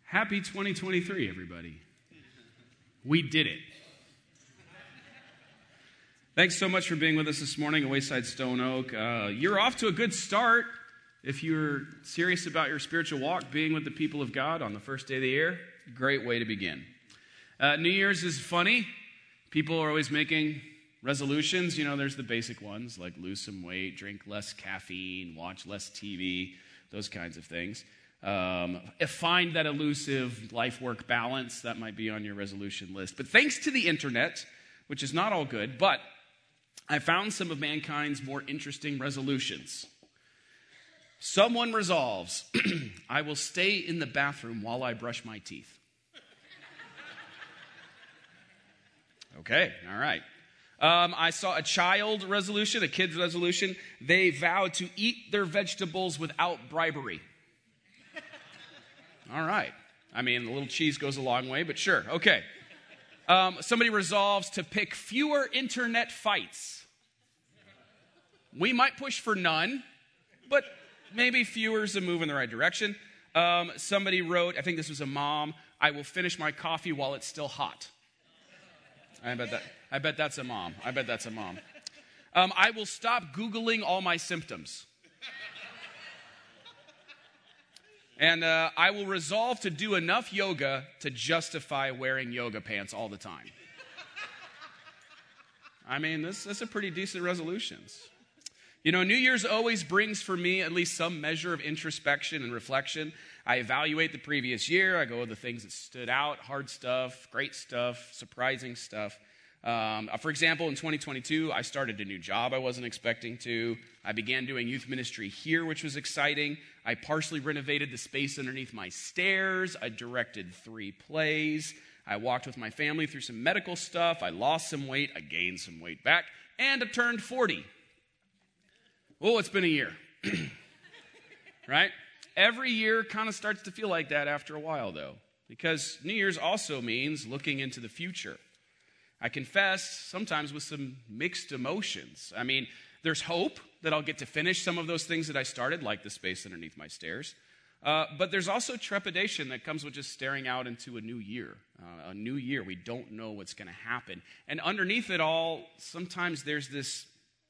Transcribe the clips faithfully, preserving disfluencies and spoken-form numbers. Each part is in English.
Happy twenty twenty-three, everybody. We did it. Thanks so much for being with us this morning at Wayside Stone Oak. Uh, you're off to a good start if you're serious about your spiritual walk, being with the people of God on the first day of the year. Great way to begin. Uh, New Year's is funny. People are always making resolutions. You know, there's the basic ones like lose some weight, drink less caffeine, watch less T V, those kinds of things. Um, find that elusive life-work balance. That might be on your resolution list. But thanks to the internet, which is not all good, but I found some of mankind's more interesting resolutions. Someone resolves, I will stay in the bathroom while I brush my teeth. Okay, all right. Um, I saw a child resolution, a kid's resolution. They vowed to eat their vegetables without bribery. All right. I mean, a little cheese goes a long way, but sure. Okay. Um, somebody resolves to pick fewer internet fights. We might push for none, but maybe fewer is a move in the right direction. Um, somebody wrote, I think this was a mom, I will finish my coffee while it's still hot. I bet that. I bet that's a mom. I bet that's a mom. Um, I will stop Googling all my symptoms. And uh, I will resolve to do enough yoga to justify wearing yoga pants all the time. I mean, this, this is a pretty decent resolutions. You know, New Year's always brings for me at least some measure of introspection and reflection. I evaluate the previous year. I go over the things that stood out, hard stuff, great stuff, surprising stuff. Um, for example, in twenty twenty-two, I started a new job I wasn't expecting to. I began doing youth ministry here, which was exciting. I partially renovated the space underneath my stairs. I directed three plays. I walked with my family through some medical stuff. I lost some weight. I gained some weight back. And I turned forty. Oh, it's been a year. Right? Every year kind of starts to feel like that after a while, though, because New Year's also means looking into the future. I confess, sometimes with some mixed emotions. I mean, there's hope that I'll get to finish some of those things that I started, like the space underneath my stairs. Uh, but there's also trepidation that comes with just staring out into a new year. Uh, a new year, we don't know what's going to happen. And underneath it all, sometimes there's this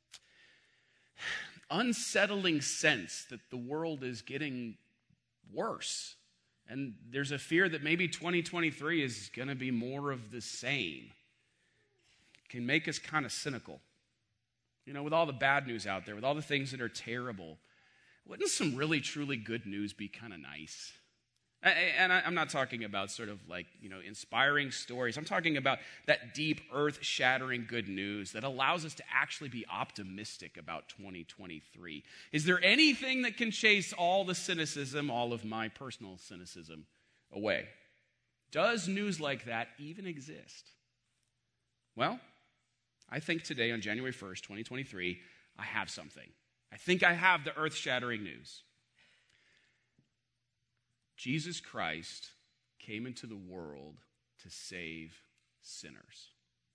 unsettling sense that the world is getting worse. And there's a fear that maybe twenty twenty-three is going to be more of the same. Can make us kind of cynical. You know, with all the bad news out there, with all the things that are terrible, wouldn't some really, truly good news be kind of nice? And I'm not talking about sort of like, you know, inspiring stories. I'm talking about that deep, earth-shattering good news that allows us to actually be optimistic about twenty twenty-three. Is there anything that can chase all the cynicism, all of my personal cynicism, away? Does news like that even exist? Well, I think today on January first, twenty twenty-three, I have something. I think I have the earth-shattering news. Jesus Christ came into the world to save sinners.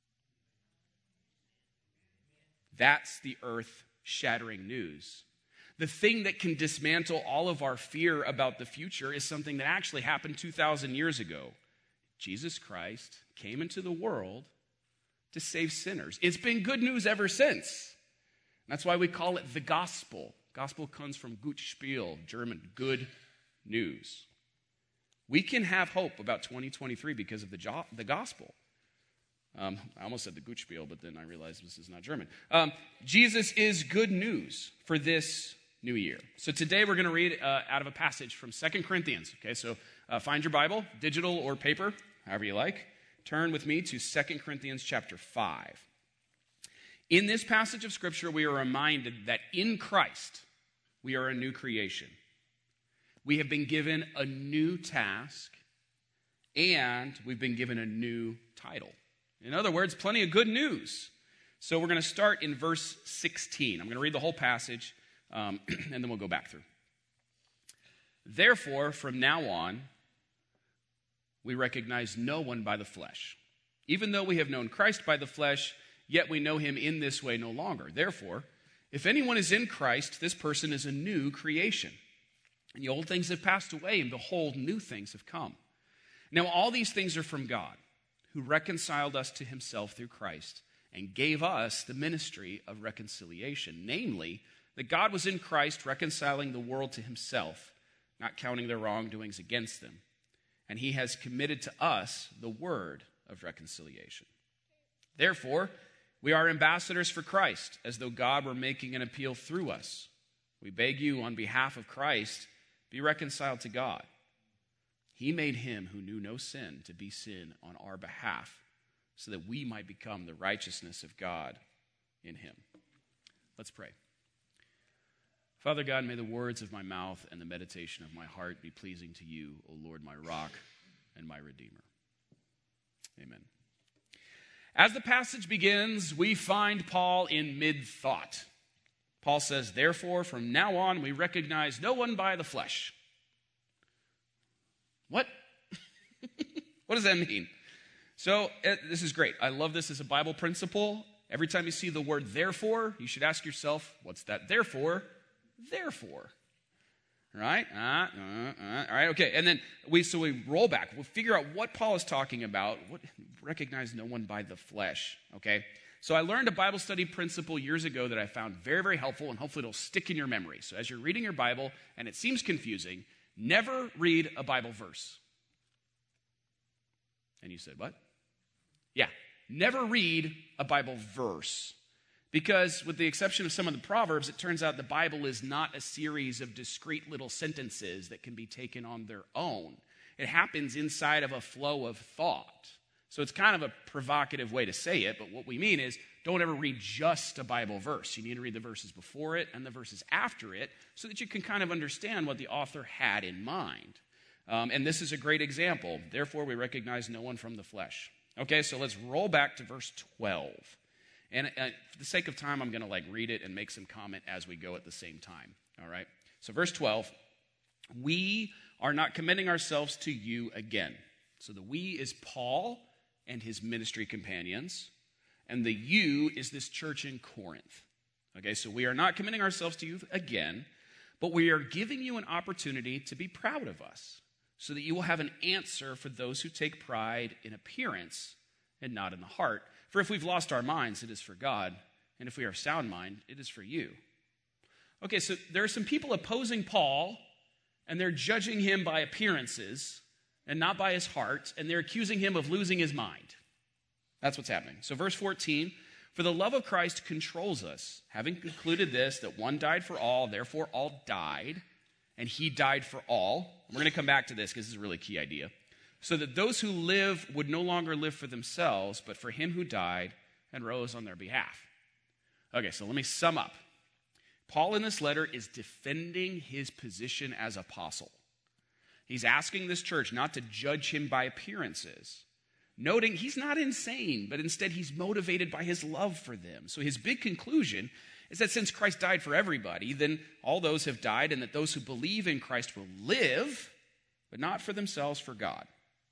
That's the earth-shattering news. The thing that can dismantle all of our fear about the future is something that actually happened two thousand years ago. Jesus Christ came into the world to save sinners. It's been good news ever since. That's why we call it the gospel. Gospel comes from gut Spiel, German, good news. We can have hope about twenty twenty-three because of the, jo- the gospel. Um, I almost said the gut Spiel, but then I realized this is not German. Um, Jesus is good news for this new year. So today we're going to read uh, out of a passage from Second Corinthians. Okay, so uh, find your Bible, digital or paper, however you like. Turn with me to Second Corinthians chapter five. In this passage of Scripture, we are reminded that in Christ, we are a new creation. We have been given a new task, and we've been given a new title. In other words, plenty of good news. So we're going to start in verse sixteen. I'm going to read the whole passage, um, and then we'll go back through. Therefore, from now on, we recognize no one by the flesh. Even though we have known Christ by the flesh, yet we know him in this way no longer. Therefore, if anyone is in Christ, this person is a new creation. And the old things have passed away, and behold, new things have come. Now, all these things are from God, who reconciled us to himself through Christ and gave us the ministry of reconciliation, namely, that God was in Christ reconciling the world to himself, not counting their wrongdoings against them. And he has committed to us the word of reconciliation. Therefore, we are ambassadors for Christ, as though God were making an appeal through us. We beg you, on behalf of Christ, be reconciled to God. He made him who knew no sin to be sin on our behalf, so that we might become the righteousness of God in him. Let's pray. Father God, may the words of my mouth and the meditation of my heart be pleasing to you, O Lord, my rock and my redeemer. Amen. As the passage begins, we find Paul in mid-thought. Paul says, therefore, from now on, we recognize no one by the flesh. What? What does that mean? So, uh, this is great. I love this as a Bible principle. Every time you see the word therefore, you should ask yourself, what's that therefore? Therefore. Right? Uh, uh, uh, all right, okay. And then we so we roll back. We'll figure out what Paul is talking about. What, recognize no one by the flesh. Okay? So I learned a Bible study principle years ago that I found very, very helpful, and hopefully it'll stick in your memory. So as you're reading your Bible and it seems confusing, never read a Bible verse. And you said, what? Yeah, never read a Bible verse. Because with the exception of some of the Proverbs, it turns out the Bible is not a series of discrete little sentences that can be taken on their own. It happens inside of a flow of thought. So it's kind of a provocative way to say it, but what we mean is don't ever read just a Bible verse. You need to read the verses before it and the verses after it so that you can kind of understand what the author had in mind. Um, and this is a great example. Therefore, we recognize no one from the flesh. Okay, so let's roll back to verse twelve. And uh, for the sake of time, I'm going to like read it and make some comment as we go at the same time. All right? So verse twelve, we are not commending ourselves to you again. So the we is Paul and his ministry companions, and the you is this church in Corinth. Okay, so we are not commending ourselves to you again, but we are giving you an opportunity to be proud of us, so that you will have an answer for those who take pride in appearance and not in the heart. For if we've lost our minds, it is for God, and if we are sound mind, it is for you. Okay, so there are some people opposing Paul, and they're judging him by appearances and not by his heart, and they're accusing him of losing his mind. That's what's happening. So verse fourteen, for the love of Christ controls us, having concluded this, that one died for all, therefore all died, and he died for all. We're going to come back to this because this is a really key idea. So that those who live would no longer live for themselves, but for him who died and rose on their behalf. Okay, so let me sum up. Paul in this letter is defending his position as apostle. He's asking this church not to judge him by appearances, noting he's not insane, but instead he's motivated by his love for them. So his big conclusion is that since Christ died for everybody, then all those have died, and that those who believe in Christ will live, but not for themselves, for God.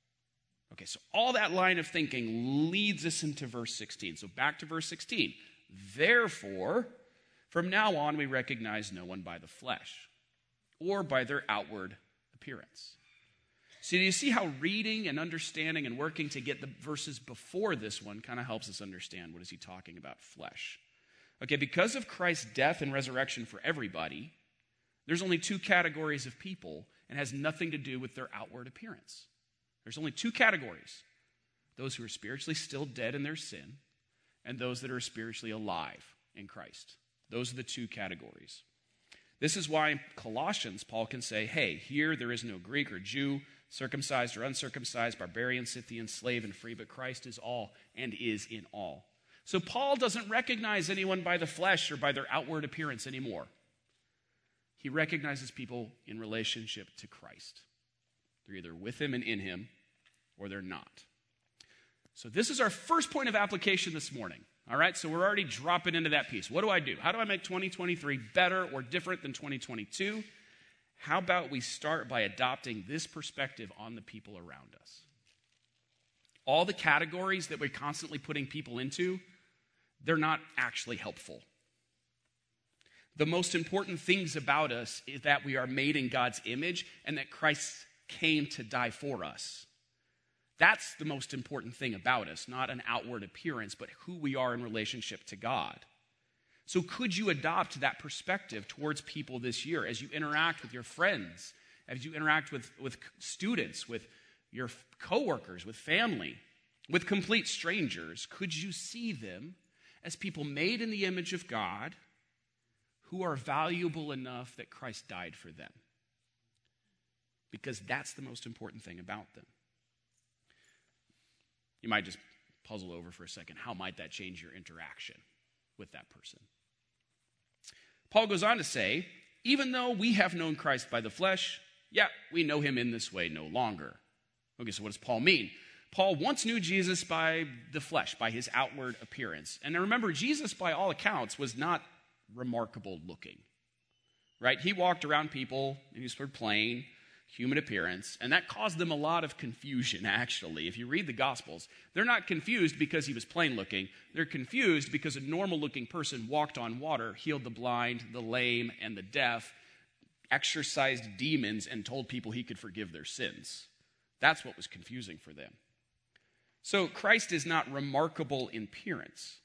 Okay, so all that line of thinking leads us into verse sixteen. So back to verse sixteen. Therefore, from now on, we recognize no one by the flesh or by their outward appearance. So do you see how reading and understanding and working to get the verses before this one kind of helps us understand what is he talking about flesh? Okay, because of Christ's death and resurrection for everybody, there's only two categories of people and has nothing to do with their outward appearance. There's only two categories. Those who are spiritually still dead in their sin and those that are spiritually alive in Christ. Those are the two categories. This is why in Colossians, Paul can say, hey, here there is no Greek or Jew, circumcised or uncircumcised, barbarian, Scythian, slave and free, but Christ is all and is in all. So Paul doesn't recognize anyone by the flesh or by their outward appearance anymore. He recognizes people in relationship to Christ. They're either with him and in him, or they're not. So this is our first point of application this morning. All right, so we're already dropping into that piece. What do I do? How do I make twenty twenty-three better or different than twenty twenty-two? How about we start by adopting this perspective on the people around us? All the categories that we're constantly putting people into, they're not actually helpful. The most important things about us is that we are made in God's image and that Christ came to die for us. That's the most important thing about us, not an outward appearance, but who we are in relationship to God. So could you adopt that perspective towards people this year as you interact with your friends, as you interact with, with students, with your coworkers, with family, with complete strangers? Could you see them as people made in the image of God who are valuable enough that Christ died for them? Because that's the most important thing about them. You might just puzzle over for a second. How might that change your interaction with that person? Paul goes on to say, even though we have known Christ by the flesh, yet we know him in this way no longer. Okay, so what does Paul mean? Paul once knew Jesus by the flesh, by his outward appearance. And remember, Jesus, by all accounts, was not remarkable looking, right? He walked around people, and he was sort of plain, human appearance, and that caused them a lot of confusion, actually. If you read the Gospels, they're not confused because he was plain looking. They're confused because a normal-looking person walked on water, healed the blind, the lame, and the deaf, exorcised demons, and told people he could forgive their sins. That's what was confusing for them. So Christ is not remarkable in appearance.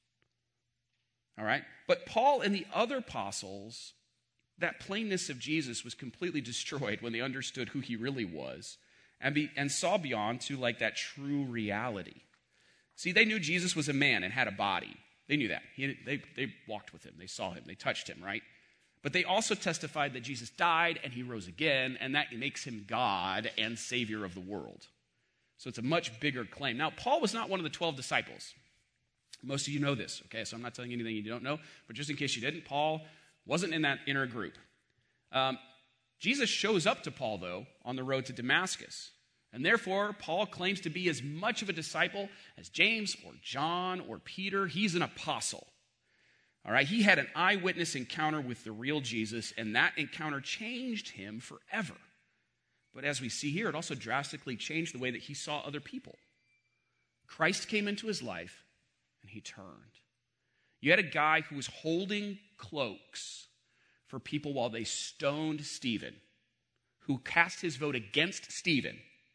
All right? But Paul and the other apostles, that plainness of Jesus was completely destroyed when they understood who he really was and, be, and saw beyond to like that true reality. See, they knew Jesus was a man and had a body. They knew that. He, they, they walked with him. They saw him. They touched him, right? But they also testified that Jesus died and he rose again, and that makes him God and Savior of the world. So it's a much bigger claim. Now, Paul was not one of the twelve disciples. Most of you know this, okay? So I'm not telling you anything you don't know, but just in case you didn't, Paul wasn't in that inner group. Um, Jesus shows up to Paul, though, on the road to Damascus. And therefore, Paul claims to be as much of a disciple as James or John or Peter. He's an apostle. All right, he had an eyewitness encounter with the real Jesus, and that encounter changed him forever. But as we see here, it also drastically changed the way that he saw other people. Christ came into his life, and he turned. You had a guy who was holding cloaks for people while they stoned Stephen, who cast his vote against Stephen.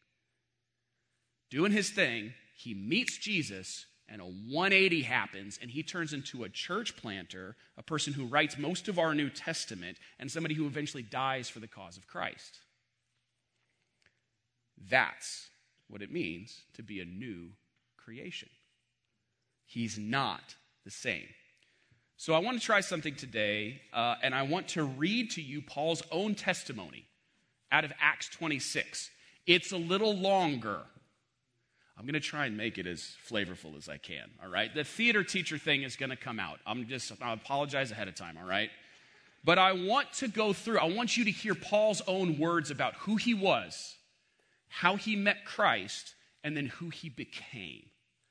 Doing his thing, he meets Jesus, and a one eighty happens, and he turns into a church planter, a person who writes most of our New Testament, and somebody who eventually dies for the cause of Christ. That's what it means to be a new creation. He's not the same. So I want to try something today, uh, and I want to read to you Paul's own testimony out of Acts twenty-six. It's a little longer. I'm going to try and make it as flavorful as I can, all right? The theater teacher thing is going to come out. I'm just, I apologize ahead of time, all right? But I want to go through, I want you to hear Paul's own words about who he was, how he met Christ, and then who he became.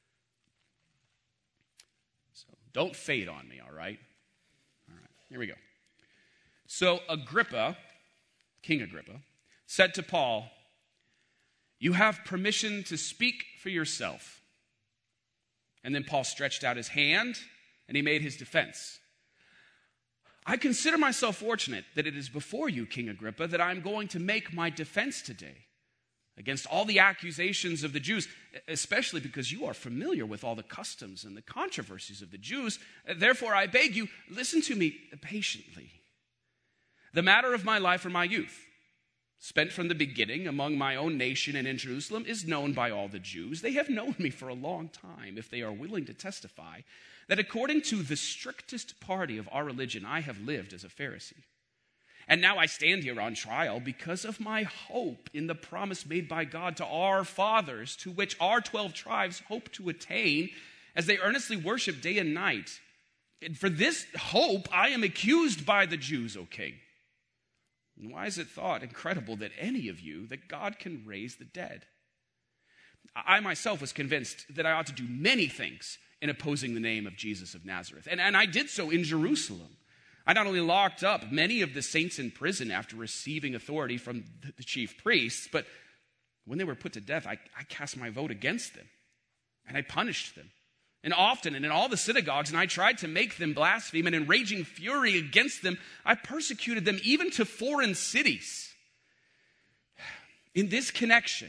So don't fade on me, all right? All right, here we go. So Agrippa, King Agrippa, said to Paul, "You have permission to speak for yourself." And then Paul stretched out his hand and he made his defense. "I consider myself fortunate that it is before you, King Agrippa, that I'm going to make my defense today against all the accusations of the Jews, especially because you are familiar with all the customs and the controversies of the Jews. Therefore, I beg you, listen to me patiently. The matter of my life from my youth, spent from the beginning among my own nation and in Jerusalem, is known by all the Jews. They have known me for a long time, if they are willing to testify, that according to the strictest party of our religion, I have lived as a Pharisee. And now I stand here on trial because of my hope in the promise made by God to our fathers, to which our twelve tribes hope to attain as they earnestly worship day and night. And for this hope I am accused by the Jews, O king. And why is it thought incredible that any of you, that God can raise the dead? I myself was convinced that I ought to do many things in opposing the name of Jesus of Nazareth. And, and I did so in Jerusalem. I not only locked up many of the saints in prison after receiving authority from the, the chief priests, but when they were put to death, I, I cast my vote against them. And I punished them. And often, and in all the synagogues, and I tried to make them blaspheme, and in raging fury against them, I persecuted them even to foreign cities. In this connection,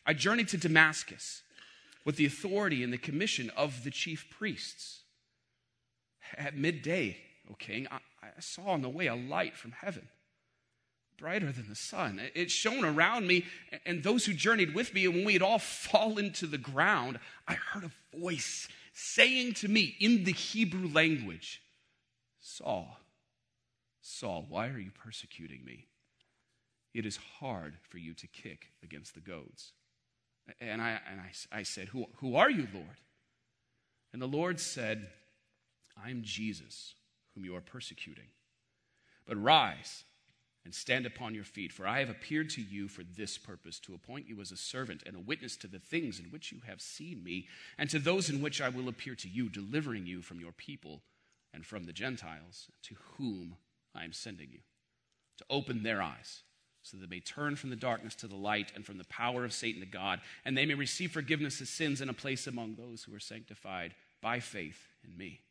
I journeyed to Damascus with the authority and the commission of the chief priests. At midday, O king, I, I saw on the way a light from heaven, brighter than the sun. It shone around me and those who journeyed with me, and when we had all fallen to the ground, I heard a voice saying to me in the Hebrew language, Saul, Saul, why are you persecuting me? It is hard for you to kick against the goads. And I, and I, I said, who, who are you, Lord? And the Lord said, I am Jesus, whom you are persecuting. But rise and stand upon your feet, for I have appeared to you for this purpose, to appoint you as a servant and a witness to the things in which you have seen me, and to those in which I will appear to you, delivering you from your people and from the Gentiles, to whom I am sending you, to open their eyes, so that they may turn from the darkness to the light and from the power of Satan to God, and they may receive forgiveness of sins and a place among those who are sanctified by faith in me.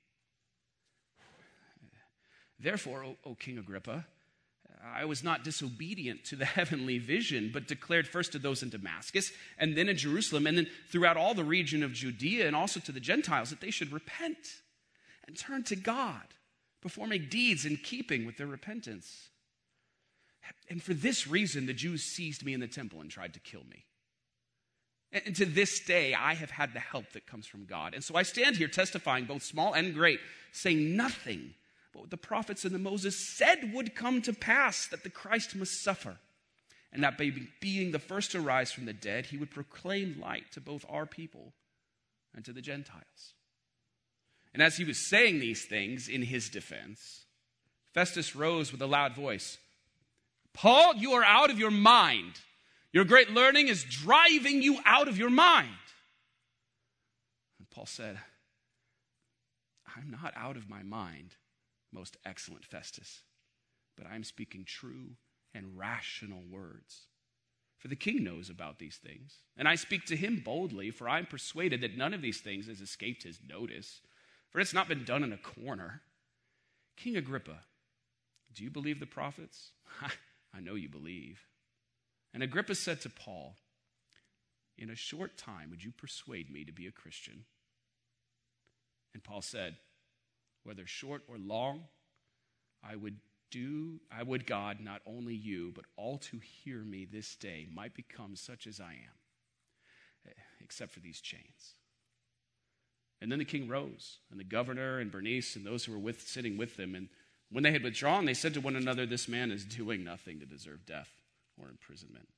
Therefore, O, o King Agrippa, I was not disobedient to the heavenly vision, but declared first to those in Damascus, and then in Jerusalem, and then throughout all the region of Judea, and also to the Gentiles, that they should repent and turn to God, performing deeds in keeping with their repentance. And for this reason, the Jews seized me in the temple and tried to kill me. And to this day, I have had the help that comes from God. And so I stand here testifying, both small and great, saying nothing but what the prophets and the Moses said would come to pass, that the Christ must suffer, and that by being the first to rise from the dead, he would proclaim light to both our people and to the Gentiles. And as he was saying these things in his defense, Festus rose with a loud voice. Paul, you are out of your mind. Your great learning is driving you out of your mind. And Paul said, I'm not out of my mind, most excellent Festus, but I'm speaking true and rational words. For the king knows about these things, and I speak to him boldly, for I'm persuaded that none of these things has escaped his notice, for it's not been done in a corner. King Agrippa, do you believe the prophets? I know you believe. And Agrippa said to Paul, in a short time, would you persuade me to be a Christian? And Paul said, whether short or long, I would do, I would God, not only you, but all who hear me this day might become such as I am, except for these chains. And then the king rose, and the governor and Bernice and those who were with, sitting with them, and when they had withdrawn, they said to one another, this man is doing nothing to deserve death or imprisonment.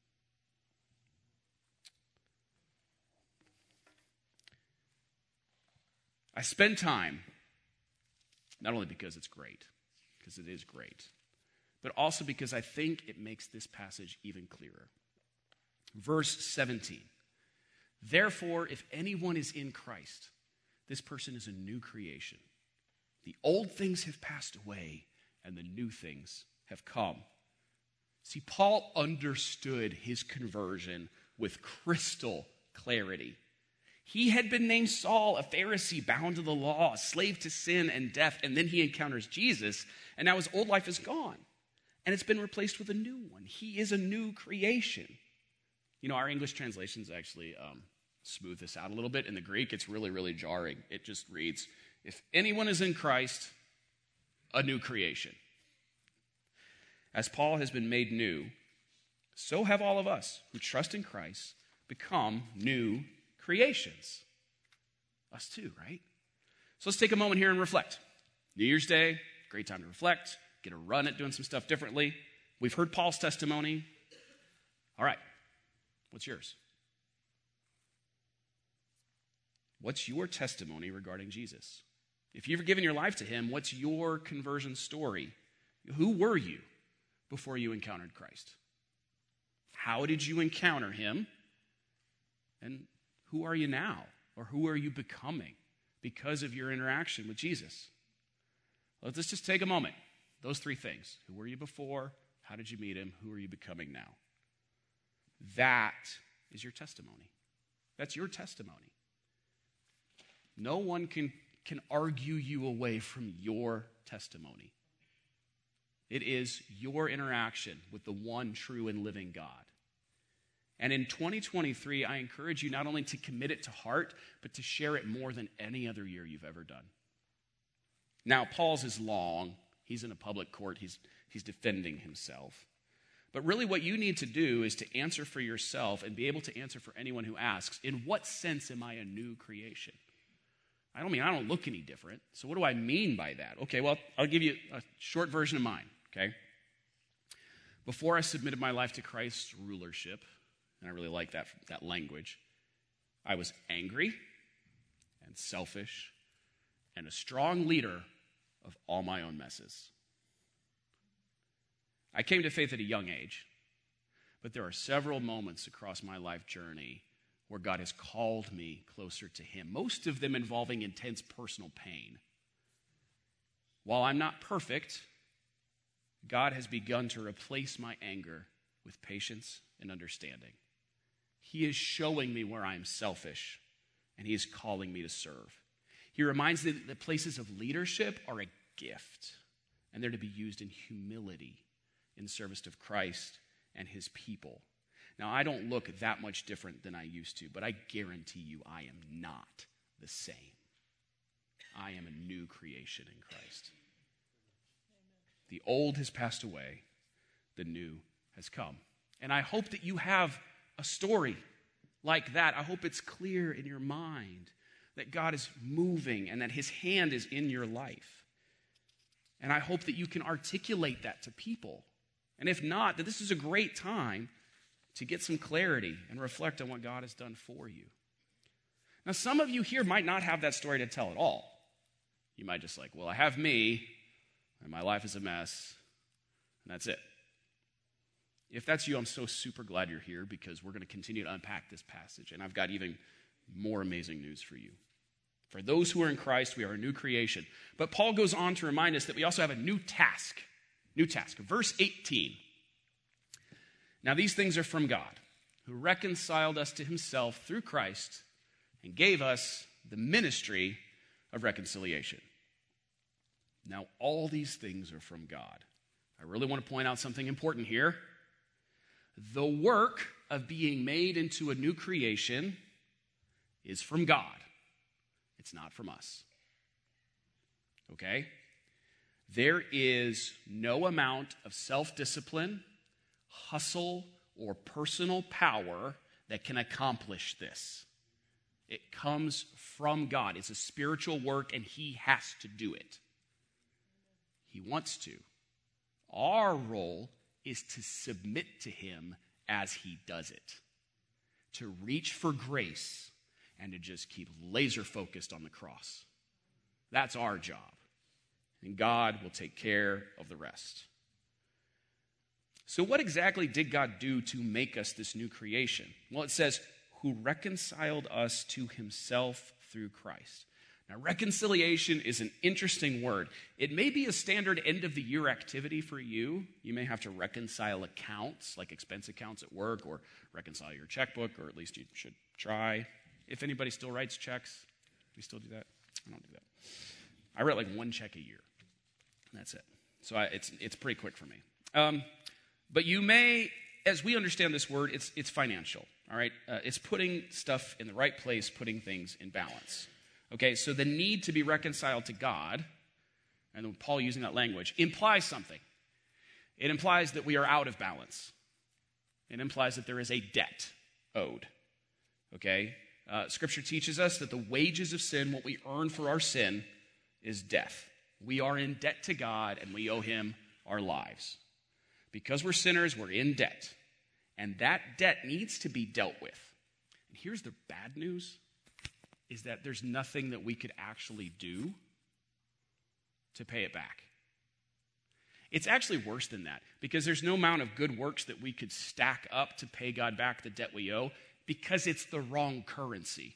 I spend time, not only because it's great, because it is great, but also because I think it makes this passage even clearer. Verse seventeen, therefore, if anyone is in Christ, this person is a new creation. The old things have passed away, and the new things have come. See, Paul understood his conversion with crystal clarity. He had been named Saul, a Pharisee bound to the law, a slave to sin and death, and then he encounters Jesus, and now his old life is gone, and it's been replaced with a new one. He is a new creation. You know, our English translations actually um, smooth this out a little bit. In the Greek, it's really, really jarring. It just reads, if anyone is in Christ, a new creation. As Paul has been made new, so have all of us who trust in Christ become new creations. Us too, right? So let's take a moment here and reflect. New Year's Day, great time to reflect, get a run at doing some stuff differently. We've heard Paul's testimony. All right, what's yours? What's your testimony regarding Jesus? If you've given your life to him, what's your conversion story? Who were you before you encountered Christ? How did you encounter him? And who are you now? Or who are you becoming because of your interaction with Jesus? Let's just take a moment. Those three things. Who were you before? How did you meet him? Who are you becoming now? That is your testimony. That's your testimony. No one can, can argue you away from your testimony. It is your interaction with the one true and living God. And in twenty twenty-three, I encourage you not only to commit it to heart, but to share it more than any other year you've ever done. Now, Paul's is long. He's in a public court. He's, he's defending himself. But really what you need to do is to answer for yourself and be able to answer for anyone who asks, in what sense am I a new creation? I don't mean I don't look any different. So what do I mean by that? Okay, well, I'll give you a short version of mine, okay? Before I submitted my life to Christ's rulership, and I really like that, that language, I was angry and selfish and a strong leader of all my own messes. I came to faith at a young age, but there are several moments across my life journey where God has called me closer to him, most of them involving intense personal pain. While I'm not perfect, God has begun to replace my anger with patience and understanding. He is showing me where I am selfish, and he is calling me to serve. He reminds me that the places of leadership are a gift, and they're to be used in humility in service of Christ and his people. Now, I don't look that much different than I used to, but I guarantee you I am not the same. I am a new creation in Christ. The old has passed away, the new has come. And I hope that you have a story like that. I hope it's clear in your mind that God is moving and that his hand is in your life. And I hope that you can articulate that to people. And if not, that this is a great time to get some clarity and reflect on what God has done for you. Now, some of you here might not have that story to tell at all. You might just like, well, I have me, and my life is a mess, and that's it. If that's you, I'm so super glad you're here because we're going to continue to unpack this passage, and I've got even more amazing news for you. For those who are in Christ, we are a new creation. But Paul goes on to remind us that we also have a new task. New task. Verse eighteen. Now these things are from God, who reconciled us to himself through Christ and gave us the ministry of reconciliation. Now all these things are from God. I really want to point out something important here. The work of being made into a new creation is from God. It's not from us. Okay? There is no amount of self-discipline, hustle, or personal power that can accomplish this. It comes from God. It's a spiritual work, and he has to do it. He wants to. Our role is to submit to him as he does it, to reach for grace and to just keep laser focused on the cross. That's our job. And God will take care of the rest. So what exactly did God do to make us this new creation? Well, it says, who reconciled us to himself through Christ. Now, reconciliation is an interesting word. It may be a standard end-of-the-year activity for you. You may have to reconcile accounts, like expense accounts at work, or reconcile your checkbook, or at least you should try. If anybody still writes checks, we still do that? I don't do that. I write like one check a year. That's it. So I, it's it's pretty quick for me. Um, but you may, as we understand this word, it's it's financial. All right, uh, it's putting stuff in the right place, putting things in balance. Okay, so the need to be reconciled to God, and Paul using that language, implies something. It implies that we are out of balance. It implies that there is a debt owed. Okay, uh, Scripture teaches us that the wages of sin, what we earn for our sin, is death. We are in debt to God, and we owe him our lives. Because we're sinners, we're in debt. And that debt needs to be dealt with. And here's the bad news, is that there's nothing that we could actually do to pay it back. It's actually worse than that, because there's no amount of good works that we could stack up to pay God back the debt we owe, because it's the wrong currency.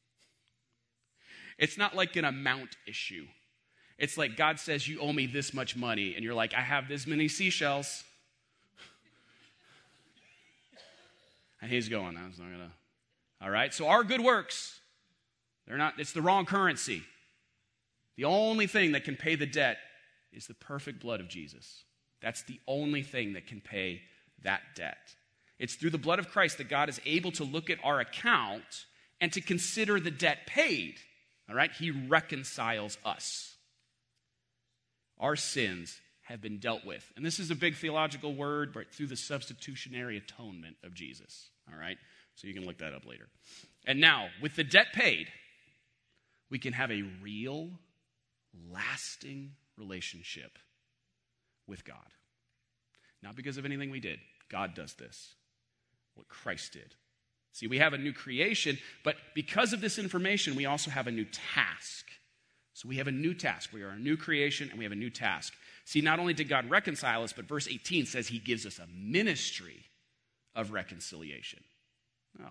It's not like an amount issue. It's like God says, you owe me this much money, and you're like, I have this many seashells. And he's going, that's not gonna. All right, so our good works, they're not, it's the wrong currency. The only thing that can pay the debt is the perfect blood of Jesus. That's the only thing that can pay that debt. It's through the blood of Christ that God is able to look at our account and to consider the debt paid. All right? He reconciles us. Our sins have been dealt with. And this is a big theological word, but through the substitutionary atonement of Jesus. All right? So you can look that up later. And now, with the debt paid, we can have a real, lasting relationship with God. Not because of anything we did. God does this. What Christ did. See, we have a new creation, but because of this information, we also have a new task. So we have a new task. We are a new creation, and we have a new task. See, not only did God reconcile us, but verse eighteen says he gives us a ministry of reconciliation. Oh,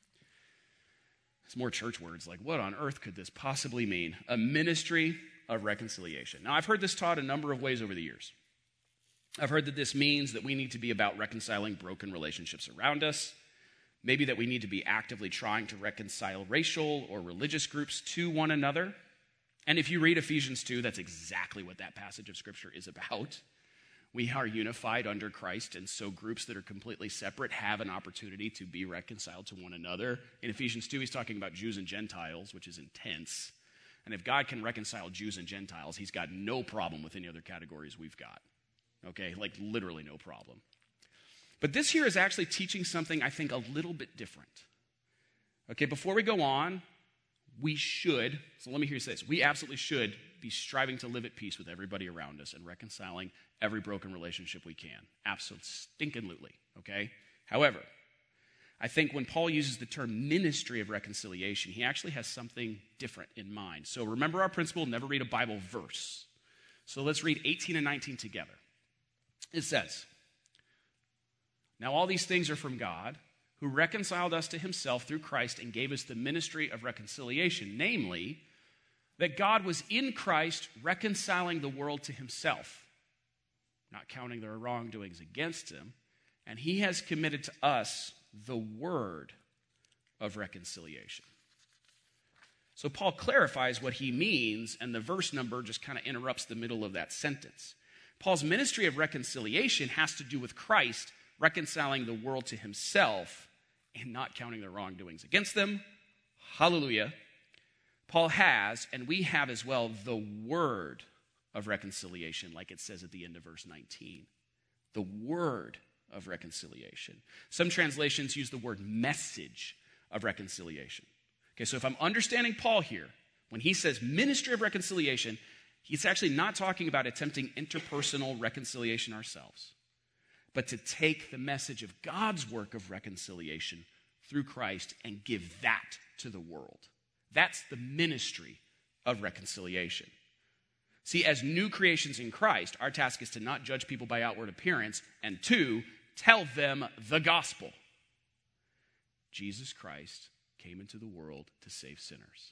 it's more church words. Like, what on earth could this possibly mean? A ministry of reconciliation. Now, I've heard this taught a number of ways over the years. I've heard that this means that we need to be about reconciling broken relationships around us. Maybe that we need to be actively trying to reconcile racial or religious groups to one another. And if you read Ephesians two, that's exactly what that passage of Scripture is about. We are unified under Christ, and so groups that are completely separate have an opportunity to be reconciled to one another. In Ephesians two, he's talking about Jews and Gentiles, which is intense. And if God can reconcile Jews and Gentiles, he's got no problem with any other categories we've got. Okay, like literally no problem. But this here is actually teaching something, I think, a little bit different. Okay, before we go on, we should, so let me hear you say this, we absolutely should be striving to live at peace with everybody around us and reconciling every broken relationship we can. Absolutely, stinking-lutely, okay? However, I think when Paul uses the term ministry of reconciliation, he actually has something different in mind. So remember our principle, never read a Bible verse. So let's read eighteen and nineteen together. It says, "Now all these things are from God, who reconciled us to himself through Christ and gave us the ministry of reconciliation, namely, that God was in Christ reconciling the world to himself, not counting their wrongdoings against him, and he has committed to us the word of reconciliation." So Paul clarifies what he means, and the verse number just kind of interrupts the middle of that sentence. Paul's ministry of reconciliation has to do with Christ reconciling the world to himself and not counting their wrongdoings against them. Hallelujah. Paul has, and we have as well, the word of reconciliation, like it says at the end of verse nineteen. The word of reconciliation. Some translations use the word message of reconciliation. Okay, so if I'm understanding Paul here, when he says ministry of reconciliation, he's actually not talking about attempting interpersonal reconciliation ourselves, but to take the message of God's work of reconciliation through Christ and give that to the world. That's the ministry of reconciliation. See, as new creations in Christ, our task is to not judge people by outward appearance, and two, tell them the gospel. Jesus Christ came into the world to save sinners.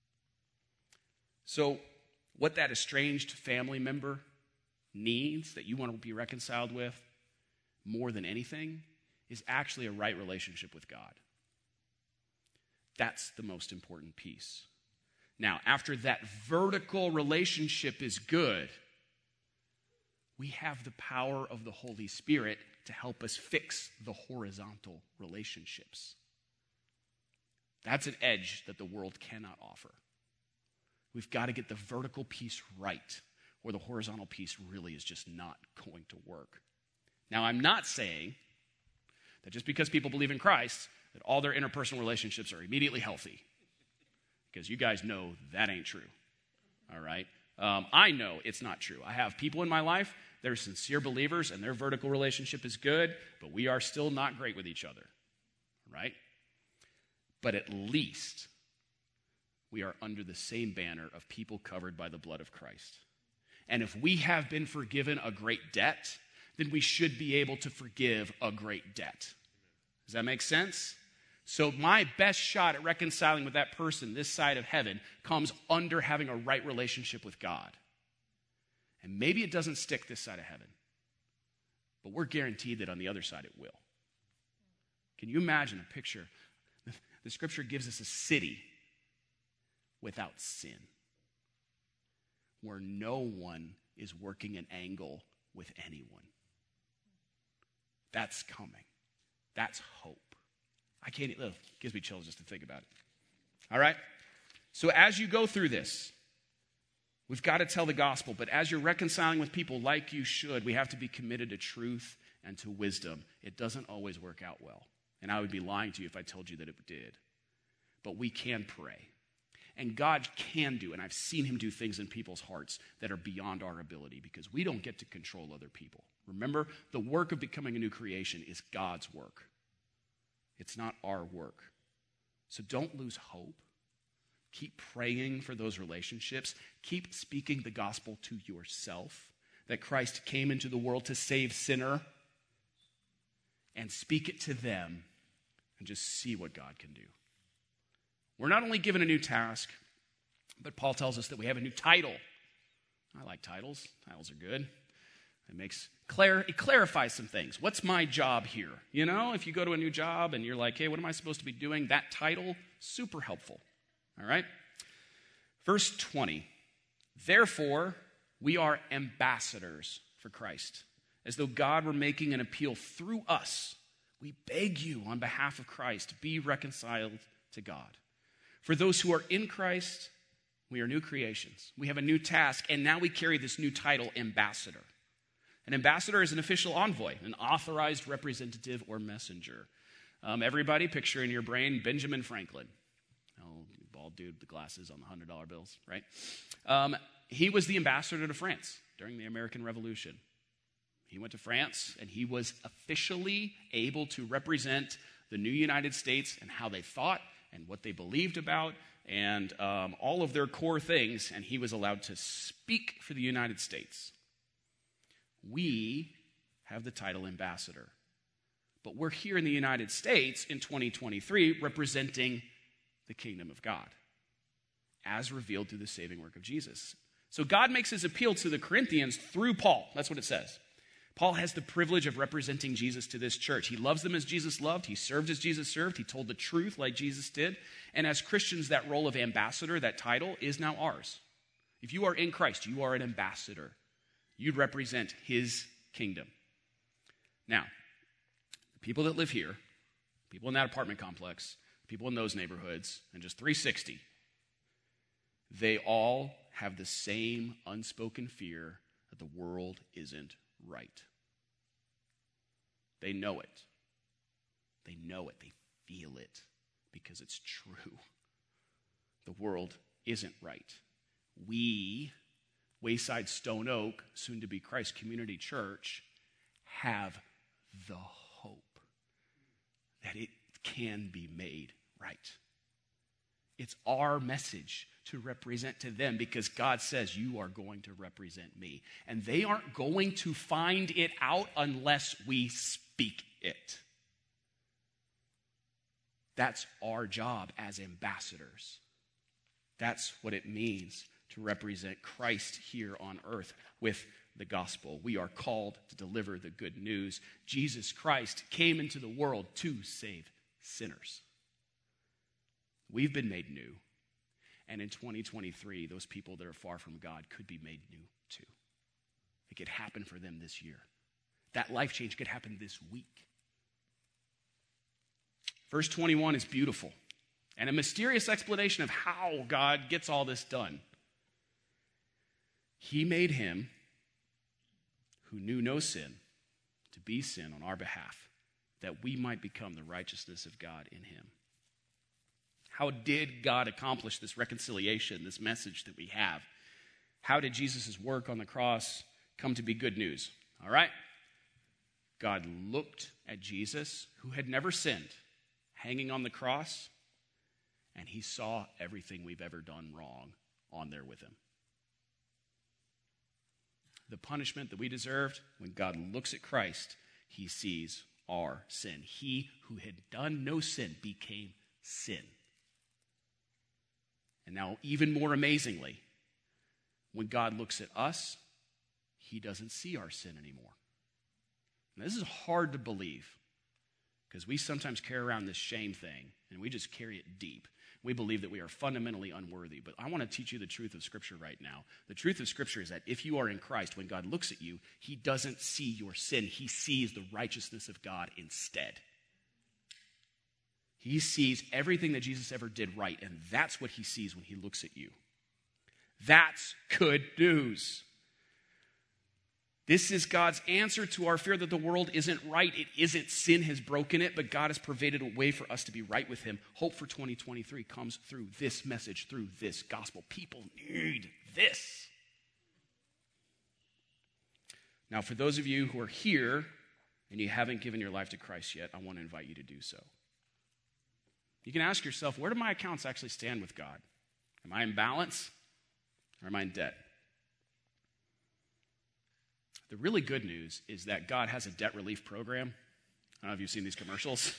So, what that estranged family member needs that you want to be reconciled with, more than anything, is actually a right relationship with God. That's the most important piece. Now, after that vertical relationship is good, we have the power of the Holy Spirit to help us fix the horizontal relationships. That's an edge that the world cannot offer. We've got to get the vertical piece right, or the horizontal piece really is just not going to work. Now, I'm not saying that just because people believe in Christ, that all their interpersonal relationships are immediately healthy. Because you guys know that ain't true. All right? Um, I know it's not true. I have people in my life that are sincere believers, and their vertical relationship is good, but we are still not great with each other. Right? But at least we are under the same banner of people covered by the blood of Christ. And if we have been forgiven a great debt, then we should be able to forgive a great debt. Does that make sense? So my best shot at reconciling with that person this side of heaven comes under having a right relationship with God. And maybe it doesn't stick this side of heaven, but we're guaranteed that on the other side it will. Can you imagine a picture? The scripture gives us a city without sin, where no one is working an angle with anyone. That's coming. That's hope. I can't, it gives me chills just to think about it. All right? So as you go through this, we've got to tell the gospel, but as you're reconciling with people like you should, we have to be committed to truth and to wisdom. It doesn't always work out well. And I would be lying to you if I told you that it did. But we can pray. And God can do, and I've seen him do things in people's hearts that are beyond our ability because we don't get to control other people. Remember, the work of becoming a new creation is God's work. It's not our work. So don't lose hope. Keep praying for those relationships. Keep speaking the gospel to yourself, that Christ came into the world to save sinner, and speak it to them and just see what God can do. We're not only given a new task, but Paul tells us that we have a new title. I like titles. Titles are good. It makes clar- it clarifies some things. What's my job here? You know, if you go to a new job and you're like, hey, what am I supposed to be doing? That title, super helpful. All right? Verse twenty. Therefore, we are ambassadors for Christ, as though God were making an appeal through us. We beg you on behalf of Christ, be reconciled to God. For those who are in Christ, we are new creations. We have a new task, and now we carry this new title, ambassador. An ambassador is an official envoy, an authorized representative or messenger. Um, everybody, picture in your brain Benjamin Franklin. Oh, bald dude with the glasses on the one hundred dollar bills, right? Um, he was the ambassador to France during the American Revolution. He went to France, and he was officially able to represent the new United States and how they thought and what they believed about and um, all of their core things, and he was allowed to speak for the United States. We have the title ambassador, but we're here in the United States in twenty twenty-three representing the kingdom of God as revealed through the saving work of Jesus. So God makes his appeal to the Corinthians through Paul. That's what it says. Paul has the privilege of representing Jesus to this church. He loves them as Jesus loved. He served as Jesus served. He told the truth like Jesus did. And as Christians, that role of ambassador, that title, is now ours. If you are in Christ, you are an ambassador. You represent his kingdom. Now, the people that live here, people in that apartment complex, people in those neighborhoods, and just three sixty, they all have the same unspoken fear that the world isn't right. They know it. They know it. They feel it because it's true. The world isn't right. We, Wayside Stone Oak, soon to be Christ Community Church, have the hope that it can be made right. It's our message to represent to them because God says you are going to represent me. And they aren't going to find it out unless we speak it. That's our job as ambassadors. That's what it means to represent Christ here on earth with the gospel. We are called to deliver the good news. Jesus Christ came into the world to save sinners. We've been made new. And in twenty twenty-three, those people that are far from God could be made new too. It could happen for them this year. That life change could happen this week. Verse twenty-one is beautiful and a mysterious explanation of how God gets all this done. He made him who knew no sin to be sin on our behalf, that we might become the righteousness of God in him. How did God accomplish this reconciliation, this message that we have? How did Jesus' work on the cross come to be good news? All right? God looked at Jesus, who had never sinned, hanging on the cross, and he saw everything we've ever done wrong on there with him. The punishment that we deserved, when God looks at Christ, he sees our sin. He who had done no sin became sin. And now, even more amazingly, when God looks at us, he doesn't see our sin anymore. And this is hard to believe because we sometimes carry around this shame thing and we just carry it deep. We believe that we are fundamentally unworthy. But I want to teach you the truth of Scripture right now. The truth of Scripture is that if you are in Christ, when God looks at you, he doesn't see your sin. He sees the righteousness of God instead. He sees everything that Jesus ever did right, and that's what he sees when he looks at you. That's good news. This is God's answer to our fear that the world isn't right. It isn't. Sin has broken it, but God has pervaded a way for us to be right with him. Hope for twenty twenty-three comes through this message, through this gospel. People need this. Now, for those of you who are here and you haven't given your life to Christ yet, I want to invite you to do so. You can ask yourself, where do my accounts actually stand with God? Am I in balance or am I in debt? The really good news is that God has a debt relief program. I don't know if you've seen these commercials.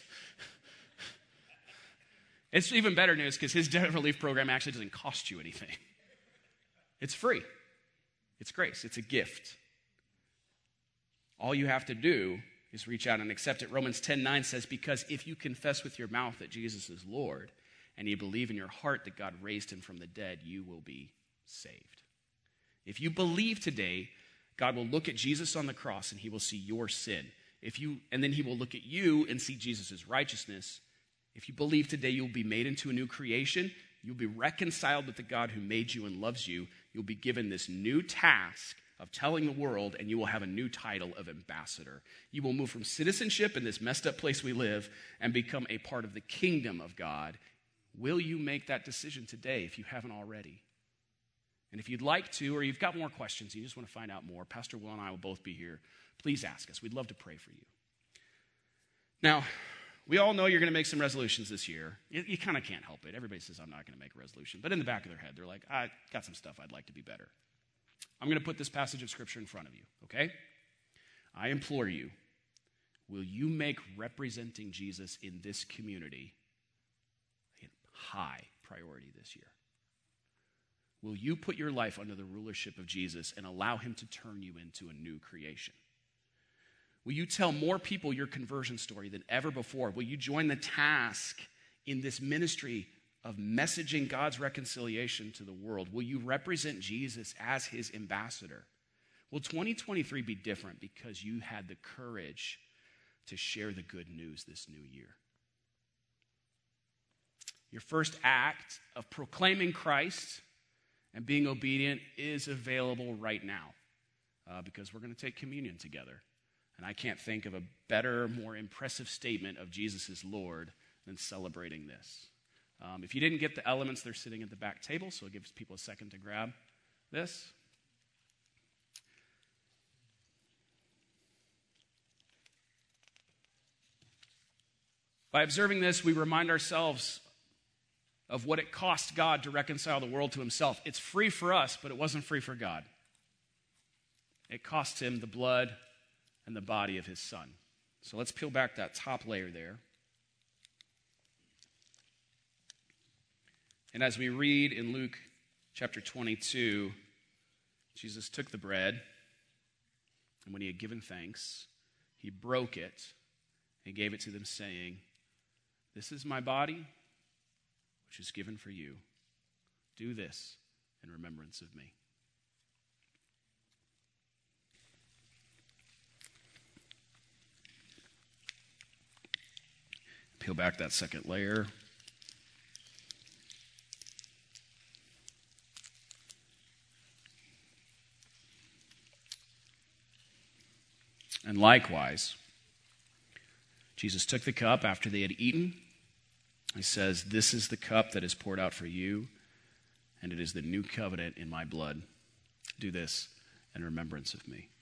It's even better news because his debt relief program actually doesn't cost you anything. It's free. It's grace. It's a gift. All you have to do is reach out and accept it. Romans ten nine says, because if you confess with your mouth that Jesus is Lord and you believe in your heart that God raised him from the dead, you will be saved. If you believe today, God will look at Jesus on the cross and he will see your sin. If you, and then he will look at you and see Jesus' righteousness. If you believe today you'll be made into a new creation, you'll be reconciled with the God who made you and loves you, you'll be given this new task of telling the world, and you will have a new title of ambassador. You will move from citizenship in this messed up place we live and become a part of the kingdom of God. Will you make that decision today if you haven't already? And if you'd like to, or you've got more questions, you just want to find out more, Pastor Will and I will both be here. Please ask us. We'd love to pray for you. Now, we all know you're going to make some resolutions this year. You, you kind of can't help it. Everybody says, I'm not going to make a resolution. But in the back of their head, they're like, I got some stuff I'd like to be better. I'm going to put this passage of Scripture in front of you, okay? I implore you, will you make representing Jesus in this community a high priority this year? Will you put your life under the rulership of Jesus and allow him to turn you into a new creation? Will you tell more people your conversion story than ever before? Will you join the task in this ministry of messaging God's reconciliation to the world? Will you represent Jesus as his ambassador? Will twenty twenty-three be different because you had the courage to share the good news this new year? Your first act of proclaiming Christ and being obedient is available right now uh, because we're going to take communion together. And I can't think of a better, more impressive statement of Jesus as Lord than celebrating this. Um, if you didn't get the elements, they're sitting at the back table, so it gives people a second to grab this. By observing this, we remind ourselves of what it cost God to reconcile the world to himself. It's free for us, but it wasn't free for God. It cost him the blood and the body of his son. So let's peel back that top layer there. And as we read in Luke chapter twenty-two, Jesus took the bread, and when he had given thanks, he broke it and gave it to them, saying, "This is my body, which is given for you. Do this in remembrance of me." Peel back that second layer. And likewise, Jesus took the cup after they had eaten. He says, "This is the cup that is poured out for you, and it is the new covenant in my blood. Do this in remembrance of me."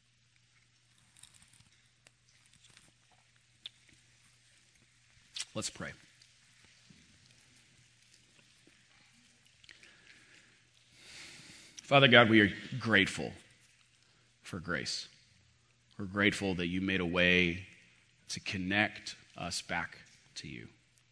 Let's pray. Father God, we are grateful for grace. We're grateful that you made a way to connect us back to you.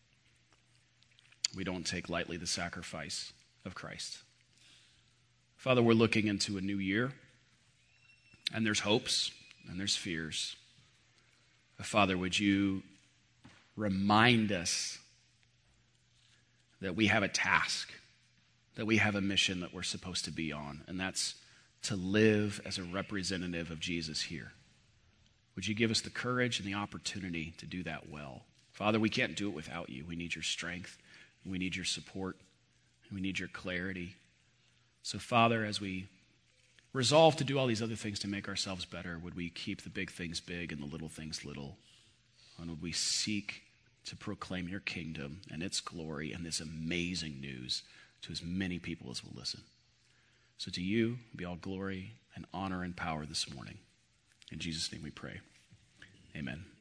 We don't take lightly the sacrifice of Christ. Father, we're looking into a new year, and there's hopes and there's fears. Father, would you remind us that we have a task, that we have a mission that we're supposed to be on, and that's to live as a representative of Jesus here. Would you give us the courage and the opportunity to do that well? Father, we can't do it without you. We need your strength. We need your support. We need your clarity. So, Father, as we resolve to do all these other things to make ourselves better, would we keep the big things big and the little things little? And would we seek to proclaim your kingdom and its glory and this amazing news to as many people as will listen? So to you be all glory and honor and power this morning. In Jesus' name we pray. Amen.